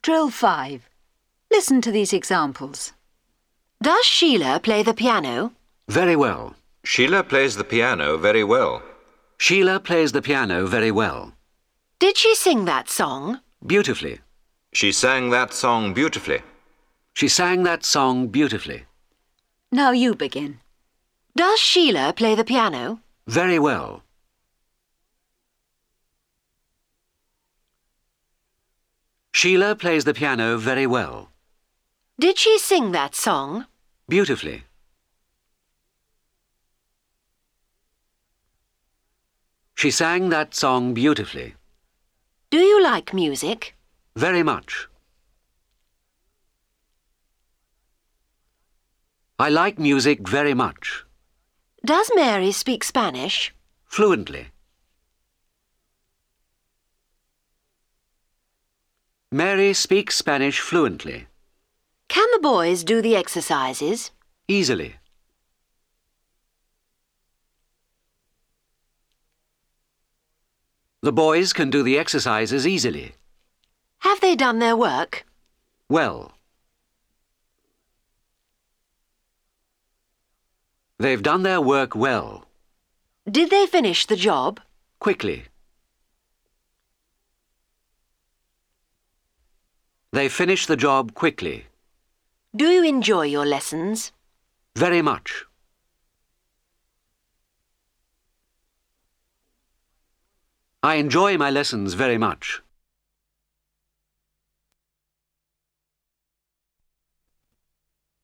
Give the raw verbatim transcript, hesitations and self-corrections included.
Drill five. Listen to these examples. Does Sheila play the piano? Very well. Sheila plays the piano very well. Sheila plays the piano very well. Did she sing that song? Beautifully. She sang that song beautifully. She sang that song beautifully. Now you begin. Does Sheila play the piano? Very well. Sheila plays the piano very well. Did she sing that song? Beautifully. She sang that song beautifully. Do you like music? Very much. I like music very much. Does Mary speak Spanish? Fluently. Mary speaks Spanish fluently. Can the boys do the exercises? Easily. The boys can do the exercises easily. Have they done their work? Well. They've done their work well. Did they finish the job? Quickly. They finished the job quickly. Do you enjoy your lessons? Very much. I enjoy my lessons very much.